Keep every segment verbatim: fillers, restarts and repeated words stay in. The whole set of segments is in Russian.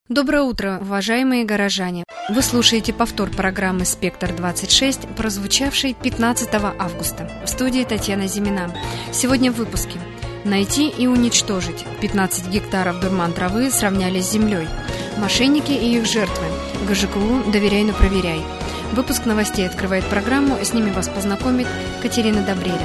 Доброе утро, уважаемые горожане! Вы слушаете повтор программы «Спектр двадцать шесть», прозвучавшей пятнадцатого августа. В студии Татьяна Зимина. Сегодня в выпуске. Найти и уничтожить. пятнадцать гектаров дурман травы сравняли с землей. Мошенники и их жертвы. ГЖКУ «Доверяй, но проверяй». Выпуск новостей открывает программу. С ними вас познакомит Катерина Добреля.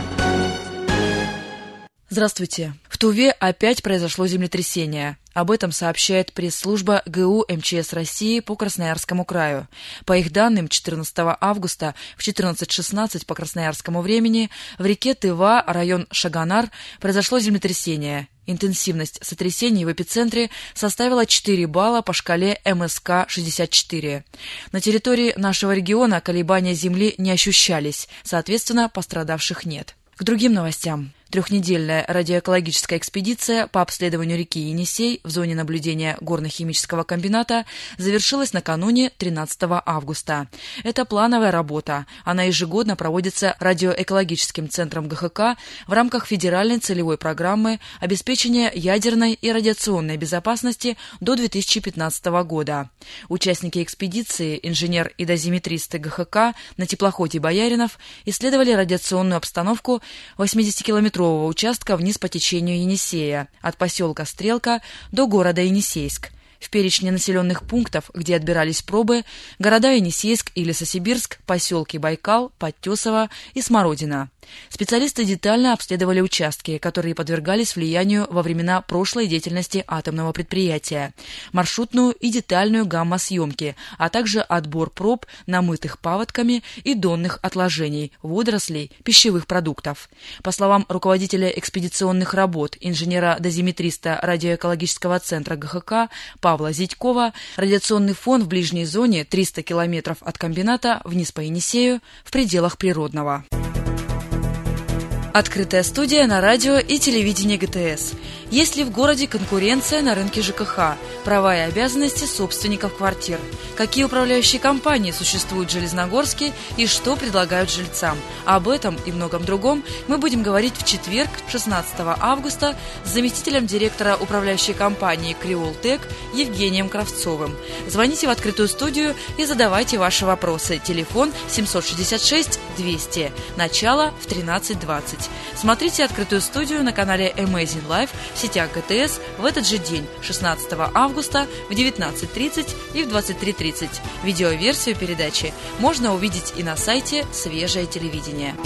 Здравствуйте. В Туве опять произошло землетрясение. Об этом сообщает пресс-служба ГУ МЧС России по Красноярскому краю. По их данным, четырнадцатого августа в четырнадцать шестнадцать по красноярскому времени в реке Тыва, район Шаганар, произошло землетрясение. Интенсивность сотрясений в эпицентре составила четыре балла по шкале эм эс ка шестьдесят четыре. На территории нашего региона колебания земли не ощущались, соответственно, пострадавших нет. К другим новостям. Трехнедельная радиоэкологическая экспедиция по обследованию реки Енисей в зоне наблюдения горно-химического комбината завершилась накануне тринадцатого августа. Это плановая работа. Она ежегодно проводится радиоэкологическим центром гэ ха ка в рамках федеральной целевой программы обеспечения ядерной и радиационной безопасности до две тысячи пятнадцатого года. Участники экспедиции, инженер и дозиметристы гэ ха ка на теплоходе «Бояринов» исследовали радиационную обстановку восьмидесятикилометрового участка вниз по течению Енисея, от поселка Стрелка до города Енисейск. В перечне населенных пунктов, где отбирались пробы, города Енисейск и Лесосибирск, поселки Байкал, Подтесово и Смородина. Специалисты детально обследовали участки, которые подвергались влиянию во времена прошлой деятельности атомного предприятия, маршрутную и детальную гамма-съемки, а также отбор проб намытых паводками и донных отложений, водорослей, пищевых продуктов. По словам руководителя экспедиционных работ, инженера-дозиметриста радиоэкологического центра гэ ха ка Павла Зитькова, радиационный фон в ближней зоне триста километров от комбината вниз по Енисею в пределах природного. Открытая студия на радио и телевидении гэ тэ эс. Есть ли в городе конкуренция на рынке жэ ка ха? Права и обязанности собственников квартир? Какие управляющие компании существуют в Железногорске и что предлагают жильцам? Об этом и многом другом мы будем говорить в четверг, шестнадцатого августа, с заместителем директора управляющей компании «Креолтек» Евгением Кравцовым. Звоните в открытую студию и задавайте ваши вопросы. Телефон семь шесть шесть двести. Начало в тринадцать двадцать. Смотрите открытую студию на канале Amazing Life в сетях гэ тэ эс в этот же день, шестнадцатого августа, в девятнадцать тридцать и в двадцать три тридцать. Видеоверсию передачи можно увидеть и на сайте «Свежее телевидение».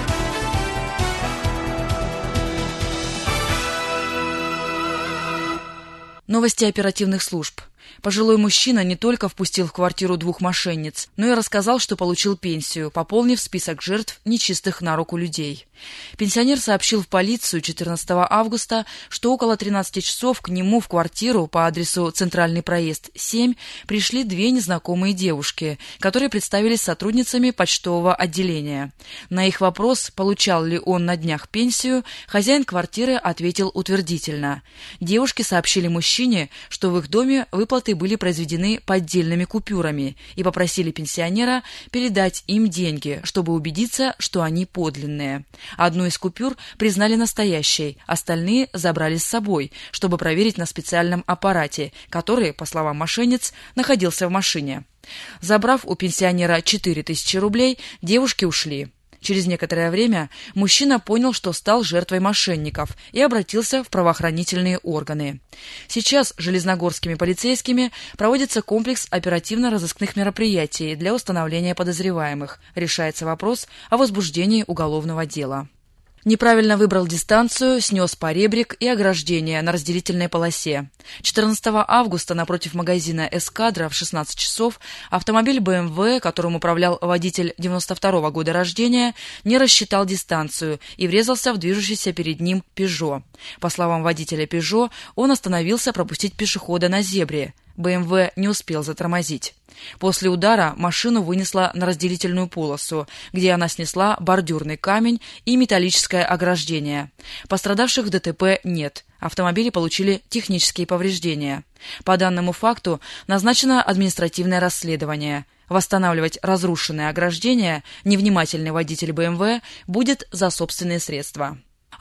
Новости оперативных служб. Пожилой мужчина не только впустил в квартиру двух мошенниц, но и рассказал, что получил пенсию, пополнив список жертв нечистых на руку людей. Пенсионер сообщил в полицию четырнадцатого августа, что около тринадцати часов к нему в квартиру по адресу Центральный проезд семь пришли две незнакомые девушки, которые представились сотрудницами почтового отделения. На их вопрос, получал ли он на днях пенсию, хозяин квартиры ответил утвердительно. Девушки сообщили мужчине, что в их доме выплаты были произведены поддельными купюрами, и попросили пенсионера передать им деньги, чтобы убедиться, что они подлинные. Одну из купюр признали настоящей, остальные забрали с собой, чтобы проверить на специальном аппарате, который, по словам мошенниц, находился в машине. Забрав у пенсионера четыре тысячи рублей, девушки ушли. Через некоторое время мужчина понял, что стал жертвой мошенников, и обратился в правоохранительные органы. Сейчас железногорскими полицейскими проводится комплекс оперативно-розыскных мероприятий для установления подозреваемых. Решается вопрос о возбуждении уголовного дела. Неправильно выбрал дистанцию, снес поребрик и ограждение на разделительной полосе. четырнадцатого августа напротив магазина «Эскадра» в шестнадцать часов автомобиль бэ эм вэ, которым управлял водитель девяносто второго года рождения, не рассчитал дистанцию и врезался в движущийся перед ним «Пежо». По словам водителя «Пежо», он остановился пропустить пешехода на зебре. бэ эм вэ не успел затормозить. После удара машину вынесла на разделительную полосу, где она снесла бордюрный камень и металлическое ограждение. Пострадавших в дэ тэ пэ нет. Автомобили получили технические повреждения. По данному факту назначено административное расследование. Восстанавливать разрушенное ограждение невнимательный водитель бэ эм вэ будет за собственные средства.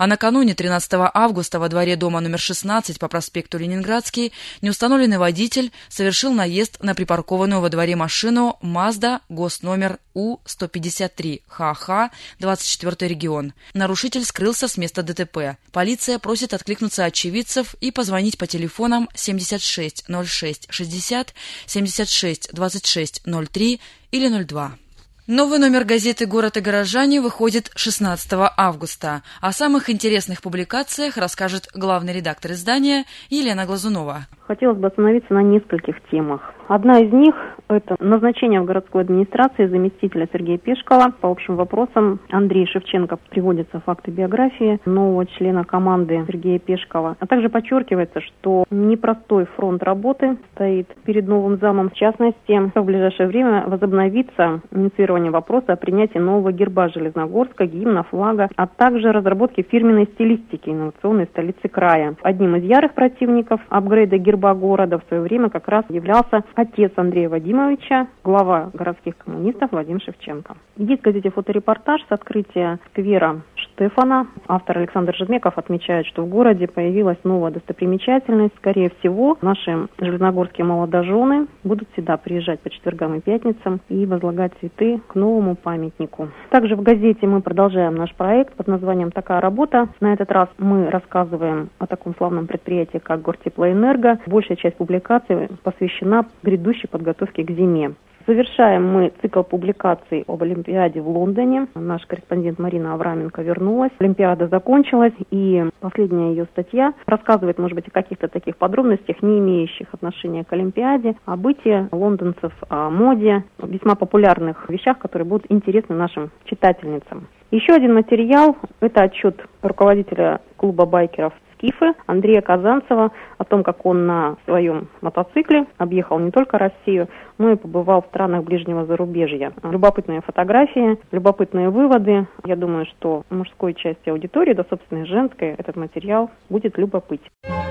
А накануне тринадцатого августа во дворе дома номер шестнадцать по проспекту Ленинградский неустановленный водитель совершил наезд на припаркованную во дворе машину Mazda госномер У сто пятьдесят три Х Х, двадцать четвёртый регион. Нарушитель скрылся с места ДТП. Полиция просит откликнуться очевидцев и позвонить по телефонам семьдесят шесть ноль шесть шестьдесят, семьдесят шесть двадцать шесть ноль три или ноль два. Новый номер газеты «Город и горожане» выходит шестнадцатого августа. О самых интересных публикациях расскажет главный редактор издания Елена Глазунова. Хотелось бы остановиться на нескольких темах. Одна из них – это назначение в городской администрации заместителя Сергея Пешкова. По общим вопросам Андрей Шевченко приводятся факты биографии нового члена команды Сергея Пешкова. А также подчеркивается, что непростой фронт работы стоит перед новым замом. В частности, в ближайшее время возобновится инициирование вопроса о принятии нового герба Железногорска, гимна, флага, а также разработки фирменной стилистики инновационной столицы края. Одним из ярых противников апгрейда герба города в свое время как раз являлся отец Андрея Вадимовича, глава городских коммунистов Владимир Шевченко. Есть в газете фоторепортаж с открытия сквера Штефана. Автор Александр Жидмеков отмечает, что в городе появилась новая достопримечательность. Скорее всего, наши железногорские молодожены будут сюда приезжать по четвергам и пятницам и возлагать цветы к новому памятнику. Также в газете мы продолжаем наш проект под названием «Такая работа». На этот раз мы рассказываем о таком славном предприятии, как Гортеплоэнерго. Большая часть публикаций посвящена грядущей подготовке к зиме. Завершаем мы цикл публикаций об Олимпиаде в Лондоне. Наш корреспондент Марина Авраменко вернулась. Олимпиада закончилась, и последняя ее статья рассказывает, может быть, о каких-то таких подробностях, не имеющих отношения к Олимпиаде, о быте лондонцев, о моде, о весьма популярных вещах, которые будут интересны нашим читательницам. Еще один материал – это отчет руководителя клуба байкеров «Скифы» Андрея Казанцева о том, как он на своем мотоцикле объехал не только Россию, но и побывал в странах ближнего зарубежья. Любопытные фотографии, любопытные выводы. Я думаю, что мужской части аудитории, да, собственно, и женской, этот материал будет любопытен.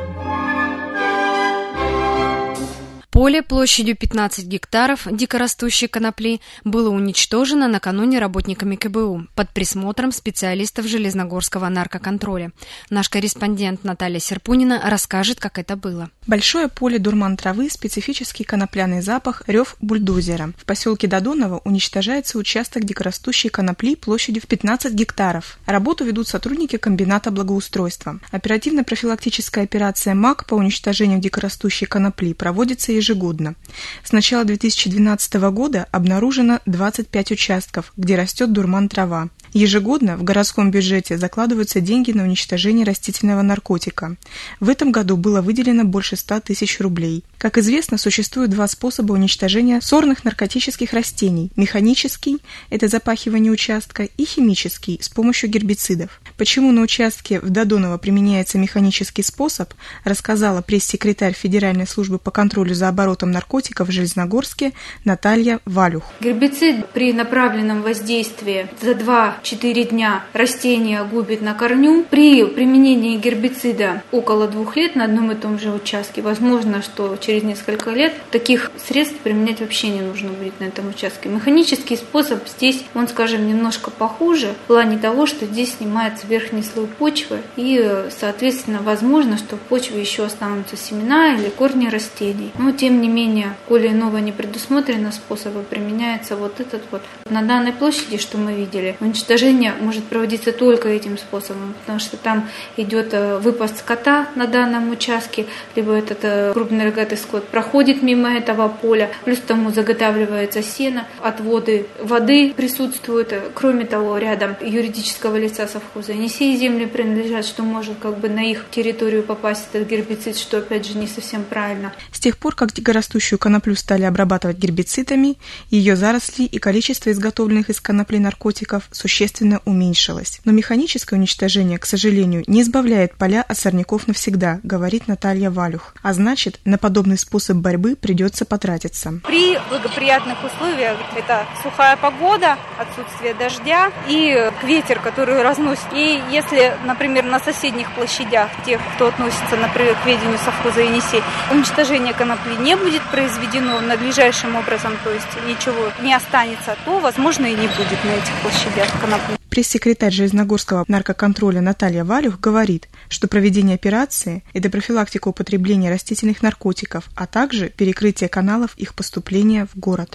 Поле площадью пятнадцать гектаров дикорастущей конопли было уничтожено накануне работниками ка бэ у под присмотром специалистов Железногорского наркоконтроля. Наш корреспондент Наталья Серпунина расскажет, как это было. Большое поле дурман травы, специфический конопляный запах, рев бульдозера. В поселке Додоново уничтожается участок дикорастущей конопли площадью в пятнадцать гектаров. Работу ведут сотрудники комбината благоустройства. Оперативно-профилактическая операция МАК по уничтожению дикорастущей конопли проводится ежегодно. С начала две тысячи двенадцатого года обнаружено двадцать пять участков, где растет дурман трава. Ежегодно в городском бюджете закладываются деньги на уничтожение растительного наркотика. В этом году было выделено больше ста тысяч рублей. Как известно, существует два способа уничтожения сорных наркотических растений. Механический – это запахивание участка, и химический – с помощью гербицидов. Почему на участке в Додоново применяется механический способ, рассказала пресс-секретарь Федеральной службы по контролю за оборотом наркотиков в Железногорске Наталья Валюх. Гербицид при направленном воздействии за два-четыре дня растения губит на корню. При применении гербицида около двух лет на одном и том же участке, возможно, что через несколько лет таких средств применять вообще не нужно будет на этом участке. Механический способ здесь, он, скажем, немножко похуже в плане того, что здесь снимается верхний слой почвы и, соответственно, возможно, что в почве еще останутся семена или корни растений. Но, тем не менее, коли иного не предусмотрено способа, применяется вот этот вот. На данной площади, что мы видели, уничтожение может проводиться только этим способом, потому что там идет выпас скота на данном участке, либо этот крупный рогатый скот проходит мимо этого поля, плюс тому заготавливается сено, отводы воды присутствуют. Кроме того, рядом юридического лица совхоза не все земли принадлежат, что может как бы на их территорию попасть этот гербицид, что опять же не совсем правильно. С тех пор, как дикорастущую коноплю стали обрабатывать гербицидами, ее заросли и количество изготовленных из конопли наркотиков существенно уменьшилось. Но механическое уничтожение, к сожалению, не избавляет поля от сорняков навсегда, говорит Наталья Валюх. А значит, на подобный способ борьбы придется потратиться. При благоприятных условиях это сухая погода, отсутствие дождя и ветер, который разносит. И если, например, на соседних площадях, тех, кто относится, например, к ведению совхоза Енисей, уничтожение конопли не будет произведено надлежащим образом, то есть ничего не останется, то, возможно, и не будет на этих площадях конопли. Пресс-секретарь Железногорского наркоконтроля Наталья Валюх говорит, что проведение операции – это профилактика употребления растительных наркотиков, а также перекрытие каналов их поступления в город.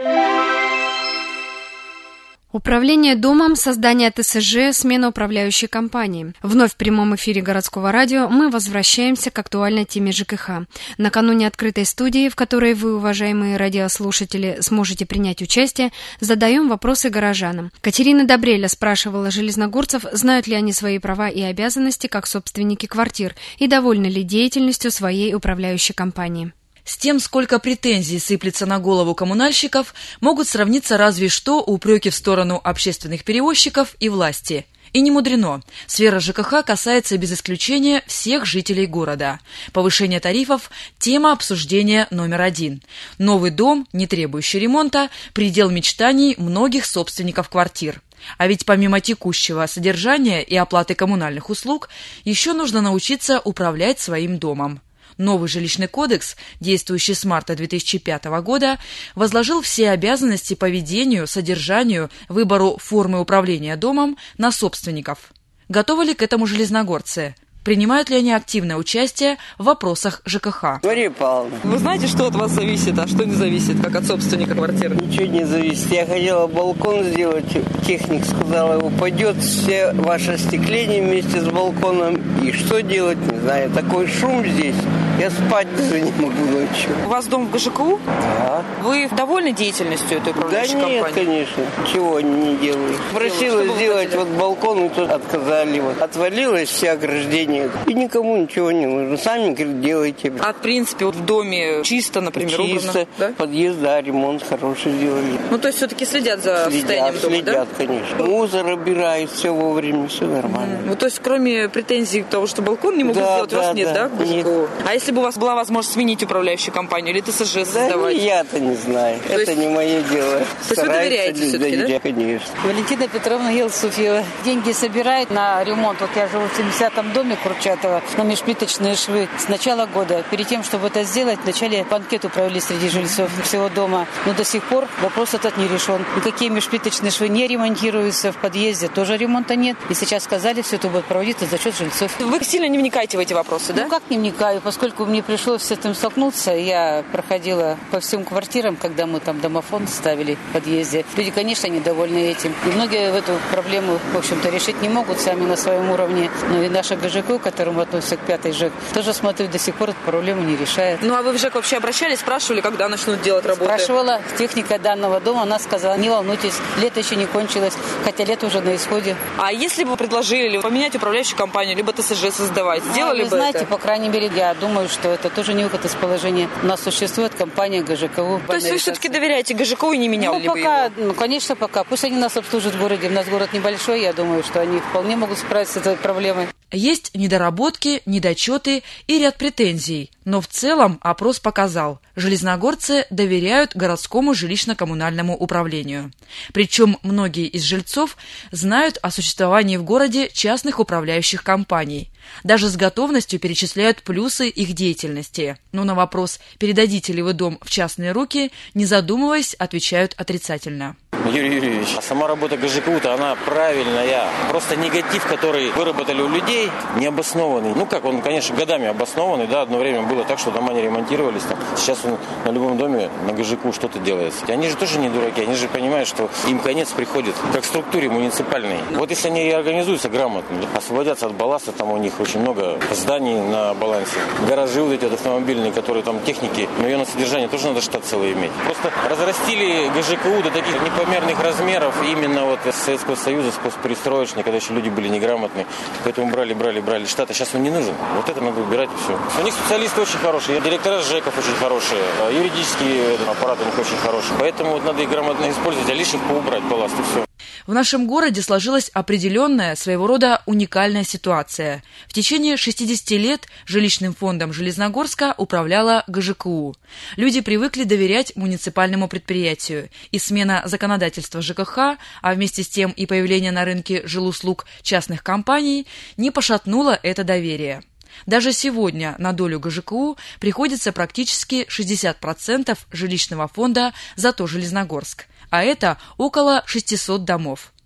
Управление домом, создание ТСЖ, смена управляющей компании. Вновь в прямом эфире городского радио мы возвращаемся к актуальной теме ЖКХ. Накануне открытой студии, в которой вы, уважаемые радиослушатели, сможете принять участие, задаем вопросы горожанам. Катерина Добреля спрашивала железногорцев, знают ли они свои права и обязанности как собственники квартир и довольны ли деятельностью своей управляющей компании. С тем, сколько претензий сыплется на голову коммунальщиков, могут сравниться разве что упреки в сторону общественных перевозчиков и власти. И не мудрено. Сфера ЖКХ касается без исключения всех жителей города. Повышение тарифов – тема обсуждения номер один. Новый дом, не требующий ремонта, предел мечтаний многих собственников квартир. А ведь помимо текущего содержания и оплаты коммунальных услуг, еще нужно научиться управлять своим домом. Новый жилищный кодекс, действующий с марта две тысячи пятого года, возложил все обязанности по ведению, содержанию, выбору формы управления домом на собственников. Готовы ли к этому железногорцы? Принимают ли они активное участие в вопросах ЖКХ? Мария Павловна. Вы знаете, что от вас зависит, а что не зависит, как от собственника квартиры? Ничего не зависит. Я хотела балкон сделать. Техник сказал, упадет все ваше остекление вместе с балконом. И что делать, не знаю. Такой шум здесь. Я спать даже не могу ночью. У вас дом в ГЖКУ? Да. Вы довольны деятельностью этой управляющей да компании? Да нет, конечно. Чего они не делают. Просила что сделать вот балкон, и тут отказали. Вот. Отвалилось все ограждение. И никому ничего не нужно. Сами, говорят, делайте. А в принципе вот в доме чисто, например, чисто, убрано? Да? Подъезд, да, ремонт хороший сделали. Ну, то есть все-таки следят за следят, состоянием дома, следят, да? конечно. Мусор убирают, все вовремя, все нормально. Mm. Ну, то есть кроме претензий того, что балкон не могут да, сделать, да, у вас нет, да? да? Нет. А если бы у вас была возможность сменить управляющую компанию или ТСЖ создавать? Да я-то не знаю. То Это есть... не мое дело. То есть вы доверяете все-таки, да? Конечно. Валентина Петровна Елсуфьева. Деньги собирает на ремонт. Вот я живу в семидесятом доме Курчатова, на межплиточные швы. С начала года, перед тем, чтобы это сделать, вначале анкету провели среди жильцов всего дома. Но до сих пор вопрос этот не решен. Никакие межплиточные швы не ремонтируются. В подъезде тоже ремонта нет. И сейчас сказали, все это будет проводиться за счет жильцов. Вы сильно не вникаете в эти вопросы, да? Ну, как не вникаю, поскольку мне пришлось с этим столкнуться. Я проходила по всем квартирам, когда мы там домофон ставили в подъезде. Люди, конечно, недовольны этим. И многие в эту проблему, в общем-то, решить не могут сами на своем уровне. Ну и наша ГЖК, к которому относится к пятый ЖЭК, тоже, смотрю, до сих пор эту проблему не решает. Ну а вы в ЖЭК вообще обращались, спрашивали, когда начнут делать работу? Спрашивала техника данного дома, она сказала, не волнуйтесь, лето еще не кончилось, хотя лето уже на исходе. А если бы предложили поменять управляющую компанию, либо ТСЖ создавать, сделали а, вы бы знаете, это? По крайней мере, я думаю, что это тоже не выход из положения. У нас существует компания ГЖКУ. То есть вы все-таки доверяете ГЖКУ и не меняли ну, бы пока, его? Ну, конечно, пока. Пусть они нас обслужат в городе. У нас город небольшой, я думаю, что они вполне могут справиться с этой проблемой. Есть недоработки, недочеты и ряд претензий. Но в целом опрос показал, железногорцы доверяют городскому жилищно-коммунальному управлению. Причем многие из жильцов знают о существовании в городе частных управляющих компаний. Даже с готовностью перечисляют плюсы их деятельности. Но на вопрос, передадите ли вы дом в частные руки, не задумываясь, отвечают отрицательно. Юрий Юрьевич, а сама работа ГЖКУ-то, она правильная. Просто негатив, который выработали у людей, необоснованный. Ну как, он, конечно, годами обоснованный, да, одно время было так, что дома не ремонтировались. Там. Сейчас он на любом доме, на ГЖКУ что-то делается. Они же тоже не дураки, они же понимают, что им конец приходит, как в структуре муниципальной. Вот если они организуются грамотно, освободятся от балласта, там у них очень много зданий на балансе. Гаражи вот эти автомобильные, которые там техники, но ее на содержание тоже надо штат целый иметь. Просто разрастили ГЖКУ до таких непомерных размеров именно вот из Советского Союза, с постперестроечной, когда еще люди были неграмотные. Поэтому брали, брали, брали штат, а сейчас он не нужен. Вот это надо убирать и все. У них специалисты очень хорошие, директора ЖЭКов очень хорошие, юридический аппарат у них очень хороший. Поэтому вот надо их грамотно использовать, а лишних поубрать балласт и все. В нашем городе сложилась определенная, своего рода уникальная ситуация. В течение шестидесяти лет жилищным фондом Железногорска управляла ГЖКУ. Люди привыкли доверять муниципальному предприятию, и смена законодательства ЖКХ, а вместе с тем и появление на рынке жилуслуг частных компаний, не пошатнуло это доверие. Даже сегодня на долю ГЖКУ приходится практически шестьдесят процентов жилищного фонда «Зато Железногорск», а это около шестисот домов.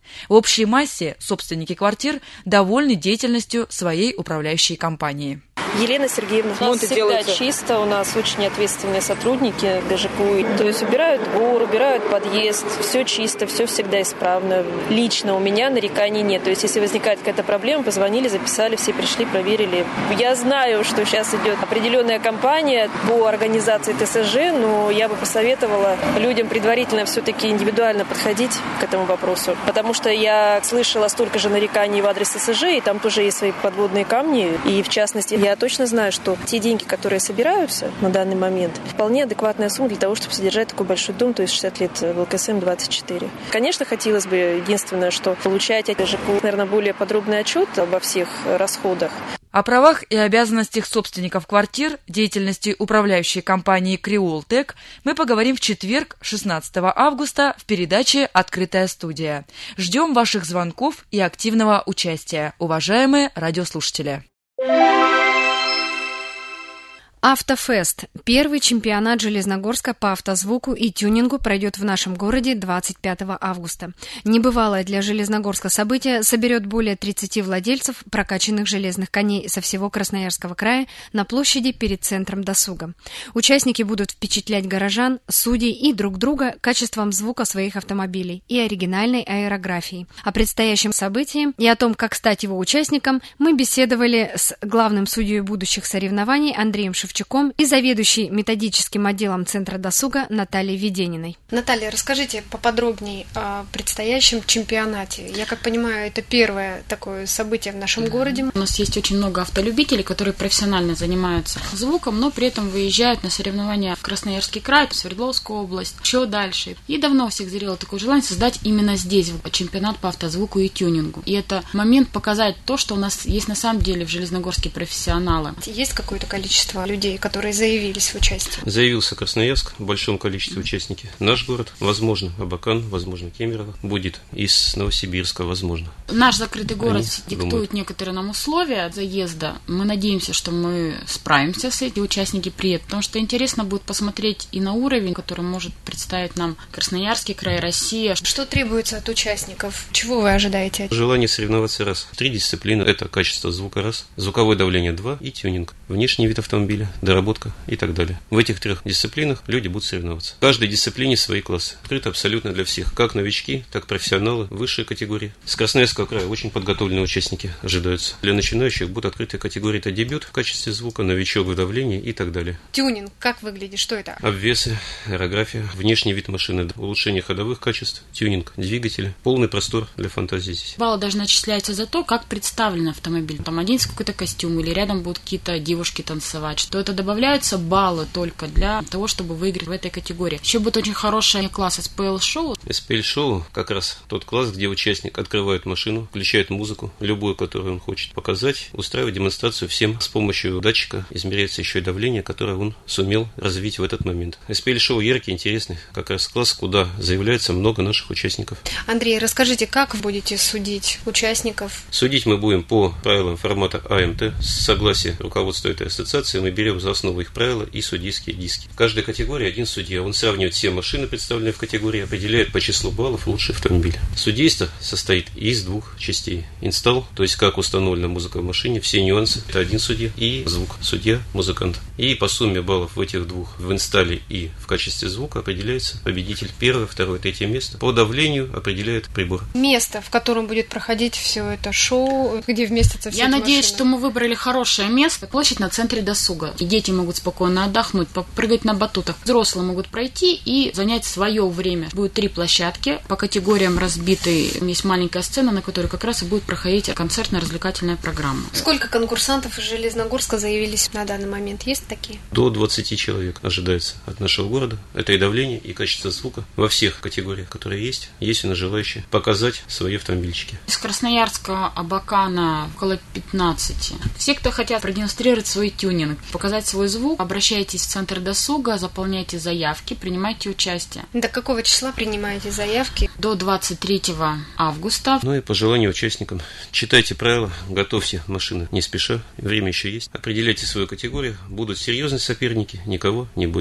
В общей массе собственники квартир довольны деятельностью своей управляющей компании. Елена Сергеевна, у нас всегда делается чисто, у нас очень ответственные сотрудники ГЖКУ. То есть убирают двор, убирают подъезд, все чисто, все всегда исправно. Лично у меня нареканий нет. То есть если возникает какая-то проблема, позвонили, записали, все пришли, проверили. Я знаю, что сейчас идет определенная кампания по организации ТСЖ, но я бы посоветовала людям предварительно все-таки индивидуально подходить к этому вопросу. Потому что я слышала столько же нареканий в адрес ТСЖ, и там тоже есть свои подводные камни. И в частности, я точно знаю, что те деньги, которые собираются на данный момент, вполне адекватная сумма для того, чтобы содержать такой большой дом, то есть шестьдесят лет в ЛКСМ двадцать четыре. Конечно, хотелось бы единственное, что получать от ЖКУ, наверное, более подробный отчет обо всех расходах. О правах и обязанностях собственников квартир, деятельности управляющей компании «Креолтек» мы поговорим в четверг, шестнадцатого августа, в передаче «Открытая студия». Ждем ваших звонков и активного участия, уважаемые радиослушатели. Автофест. Первый чемпионат Железногорска по автозвуку и тюнингу пройдет в нашем городе двадцать пятого августа. Небывалое для Железногорска событие соберет более тридцати владельцев прокачанных железных коней со всего Красноярского края на площади перед центром досуга. Участники будут впечатлять горожан, судей и друг друга качеством звука своих автомобилей и оригинальной аэрографией. О предстоящем событии и о том, как стать его участником, мы беседовали с главным судьей будущих соревнований Андреем Шевченко и заведующей методическим отделом Центра досуга Натальей Ведениной. Наталья, расскажите поподробнее о предстоящем чемпионате. Я как понимаю, это первое такое событие в нашем городе. У нас есть очень много автолюбителей, которые профессионально занимаются звуком, но при этом выезжают на соревнования в Красноярский край, в Свердловскую область, еще дальше. И давно у всех зрело такое желание создать именно здесь чемпионат по автозвуку и тюнингу. И это момент показать то, что у нас есть на самом деле в Железногорске профессионалы. Есть какое-то количество людей, которые заявились в участие? Заявился Красноярск в большом количестве участников. Наш город, возможно, Абакан, возможно, Кемерово, будет из Новосибирска, возможно. Наш закрытый город Они диктует думают. некоторые нам условия заезда. Мы надеемся, что мы справимся с этим, участники приедут, потому что интересно будет посмотреть и на уровень, который может представить нам Красноярский край, Россия. Что требуется от участников? Чего вы ожидаете? Желание соревноваться раз. Три дисциплины – это качество звука раз, звуковое давление два и тюнинг. Внешний вид автомобиля, доработка и так далее. В этих трех дисциплинах люди будут соревноваться. В каждой дисциплине свои классы. Открыто абсолютно для всех. Как новички, так профессионалы, высшие категории. С Красноярского края очень подготовленные участники ожидаются. Для начинающих будут открытые категории. Это дебют в качестве звука, новичок в давлении и так далее. Тюнинг. Как выглядит? Что это? Обвесы, аэрография, внешний вид машины, улучшение ходовых качеств, тюнинг, двигателя. Полный простор для фантазии здесь. Баллы даже начисляются за то, как представлен автомобиль. Там оденется какой-то костюм или рядом будут какие-то девушки танцевать. Что это добавляются баллы только для того, чтобы выиграть в этой категории. Еще будет очень хороший класс эс пи эл-шоу. эс пи эл-шоу как раз тот класс, где участник открывает машину, включает музыку, любую, которую он хочет показать, устраивает демонстрацию всем. С помощью датчика измеряется еще и давление, которое он сумел развить в этот момент. эс пи эл-шоу яркий, интересный, как раз класс, куда заявляется много наших участников. Андрей, расскажите, как вы будете судить участников? Судить мы будем по правилам формата а эм тэ. С согласия руководства этой ассоциации мы берем за основу их правила и судейские диски. В каждой категории один судья. Он сравнивает все машины, представленные в категории, определяет по числу баллов лучший автомобиль. Судейство состоит из двух частей. Инсталл, то есть как установлена музыка в машине, все нюансы. Это один судья. И звук. Судья, музыкант. И по сумме баллов в этих двух, в инсталле и в качестве звука, определяется победитель. Первое, второе, третье место. По давлению определяет прибор. Место, в котором будет проходить все это шоу, где вместятся все Я эти надеюсь, машины. что мы выбрали хорошее место. Площадь на центре досуга. И дети могут спокойно отдохнуть, попрыгать на батутах. Взрослые могут пройти и занять свое время. Будет три площадки. По категориям разбиты. Есть маленькая сцена, на которой как раз и будет проходить концертно-развлекательная программа. Сколько конкурсантов из Железногорска заявились на данный момент? Есть такие? До двадцати человек ожидается от нашего города. Это и давление, и качество звука. Во всех категориях, которые есть, есть у нас желающие показать свои автомобильчики. Из Красноярска, Абакана около пятнадцати. Все, кто хотят продемонстрировать свой тюнинг, показать свой звук, обращайтесь в Центр досуга, заполняйте заявки, принимайте участие. До какого числа принимаете заявки? До двадцать третьего августа. Ну и по желанию участникам, читайте правила, готовьте машины не спеша, время еще есть. Определяйте свою категорию, будут серьезные соперники, никого не бойтесь.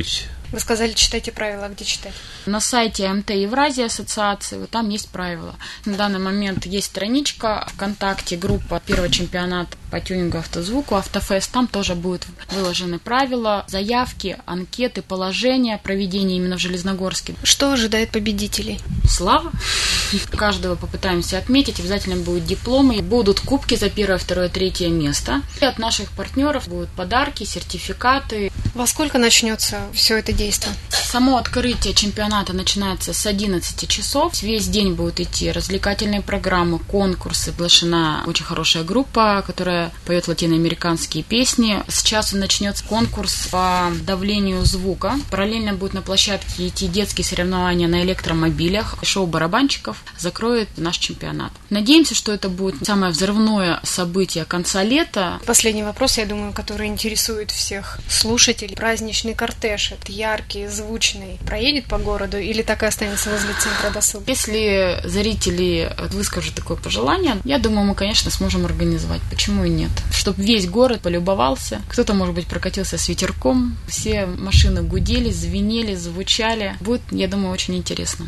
Вы сказали, читайте правила, а где читать? На сайте эм тэ Евразия ассоциации, вот там есть правила. На данный момент есть страничка ВКонтакте, группа «Первый чемпионат по тюнингу автозвуку», Автофест. Там тоже будут выложены правила, заявки, анкеты, положения проведения именно в Железногорске. Что ожидает победителей? Слава. Каждого попытаемся отметить. Обязательно будут дипломы, будут кубки за первое, второе, третье место. И от наших партнеров будут подарки, сертификаты. Во сколько начнется все это действие? Само открытие чемпионата начинается с одиннадцати часов. Весь день будут идти развлекательные программы, конкурсы. Приглашена очень хорошая группа, которая поет латиноамериканские песни. С часу начнется конкурс по давлению звука. Параллельно будет на площадке идти детские соревнования на электромобилях. Шоу барабанщиков закроет наш чемпионат. Надеемся, что это будет самое взрывное событие конца лета. Последний вопрос, я думаю, который интересует всех слушателей. Праздничный кортеж, это яркий, звучный, проедет по городу или так и останется возле центра досуга? Если зрители выскажут такое пожелание, я думаю, мы, конечно, сможем организовать. Почему и нет? Чтобы весь город полюбовался. Кто-то, может быть, прокатился с ветерком. Все машины гудели, звенели, звучали. Будет, я думаю, очень интересно.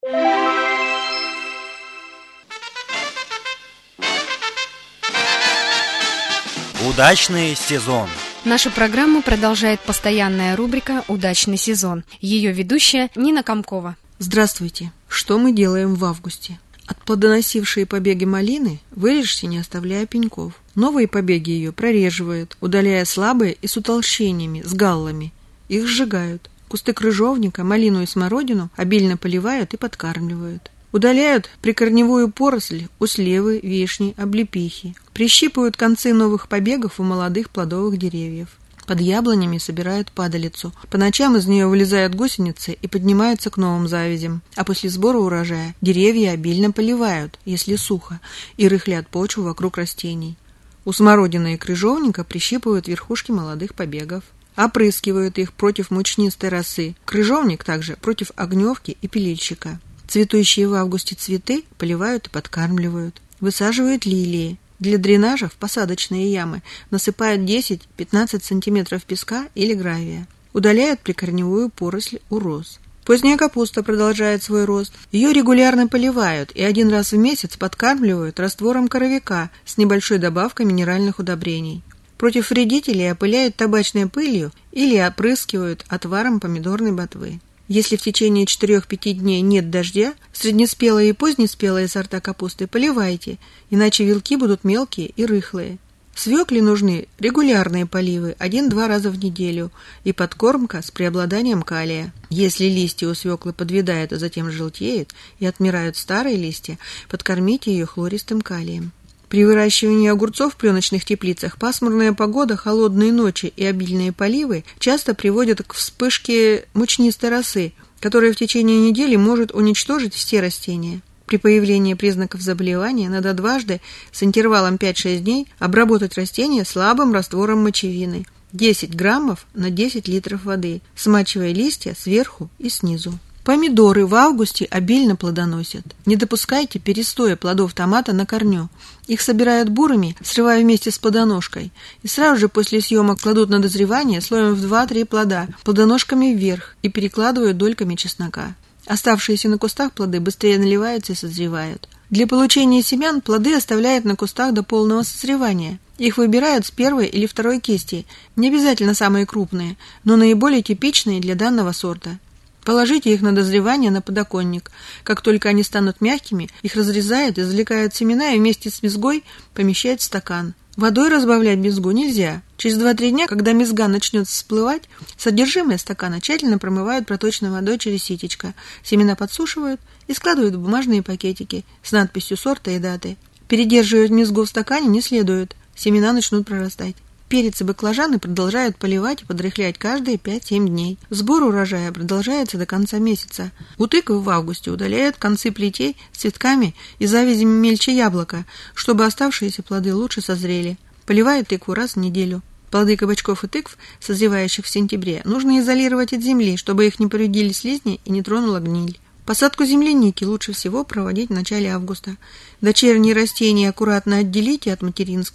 Удачный сезон. Нашу программу продолжает постоянная рубрика «Удачный сезон». Ее ведущая Нина Комкова. Здравствуйте. Что мы делаем в августе? От плодоносившей побеги малины вырежьте, не оставляя пеньков. Новые побеги ее прореживают, удаляя слабые и с утолщениями, с галлами. Их сжигают. Кусты крыжовника, малину и смородину обильно поливают и подкармливают. Удаляют прикорневую поросль у сливы, вишни, облепихи. Прищипывают концы новых побегов у молодых плодовых деревьев. Под яблонями собирают падалицу. По ночам из нее вылезают гусеницы и поднимаются к новым завязям. А после сбора урожая деревья обильно поливают, если сухо, и рыхлят почву вокруг растений. У смородины и крыжовника прищипывают верхушки молодых побегов. Опрыскивают их против мучнистой росы. Крыжовник также против огневки и пилильщика. Цветущие в августе цветы поливают и подкармливают. Высаживают лилии. Для дренажа в посадочные ямы насыпают десять-пятнадцать сантиметров песка или гравия. Удаляют прикорневую поросль у роз. Поздняя капуста продолжает свой рост. Ее регулярно поливают и один раз в месяц подкармливают раствором коровика с небольшой добавкой минеральных удобрений. Против вредителей опыляют табачной пылью или опрыскивают отваром помидорной ботвы. Если в течение четырех-пяти дней нет дождя, среднеспелые и позднеспелые сорта капусты поливайте, иначе вилки будут мелкие и рыхлые. Свекле нужны регулярные поливы один-два раза в неделю и подкормка с преобладанием калия. Если листья у свеклы подвядают, а затем желтеют и отмирают старые листья, подкормите ее хлористым калием. При выращивании огурцов в пленочных теплицах пасмурная погода, холодные ночи и обильные поливы часто приводят к вспышке мучнистой росы, которая в течение недели может уничтожить все растения. При появлении признаков заболевания надо дважды с интервалом пять-шесть дней обработать растения слабым раствором мочевины десять граммов на десять литров воды, смачивая листья сверху и снизу. Помидоры в августе обильно плодоносят. Не допускайте перестоя плодов томата на корню. Их собирают бурыми, срывая вместе с плодоножкой, и сразу же после съемок кладут на дозревание слоем в два-три плода, плодоножками вверх, и перекладывают дольками чеснока. Оставшиеся на кустах плоды быстрее наливаются и созревают. Для получения семян плоды оставляют на кустах до полного созревания. Их выбирают с первой или второй кисти, не обязательно самые крупные, но наиболее типичные для данного сорта. Положите их на дозревание на подоконник. Как только они станут мягкими, их разрезают, извлекают семена и вместе с мезгой помещают в стакан. Водой разбавлять мезгу нельзя. Через два-три дня, когда мезга начнет всплывать, содержимое стакана тщательно промывают проточной водой через ситечко. Семена подсушивают и складывают в бумажные пакетики с надписью сорта и даты. Передерживать мезгу в стакане не следует. Семена начнут прорастать. Перец и баклажаны продолжают поливать и подрыхлять каждые пять-семь дней. Сбор урожая продолжается до конца месяца. У тыквы в августе удаляют концы плетей с цветками и завязями мельче яблока, чтобы оставшиеся плоды лучше созрели. Поливают тыкву раз в неделю. Плоды кабачков и тыкв, созревающих в сентябре, нужно изолировать от земли, чтобы их не повредили слизни и не тронула гниль. Посадку земляники лучше всего проводить в начале августа. Дочерние растения аккуратно отделите от материнских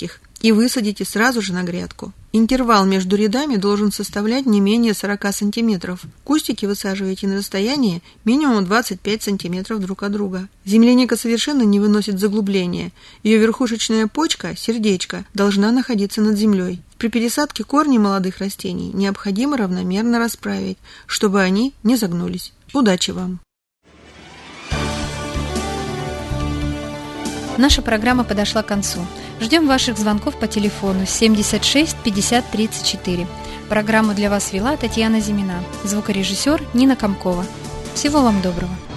и высадите сразу же на грядку. Интервал между рядами должен составлять не менее сорок сантиметров. Кустики высаживайте на расстоянии минимум двадцать пять сантиметров друг от друга. Земляника совершенно не выносит заглубления. Ее верхушечная почка, сердечко, должна находиться над землей. При пересадке корней молодых растений необходимо равномерно расправить, чтобы они не загнулись. Удачи вам! Наша программа подошла к концу. Ждем ваших звонков по телефону семьдесят шесть пятьдесят тридцать четыре. Программу для вас вела Татьяна Зимина, звукорежиссер Нина Комкова. Всего вам доброго!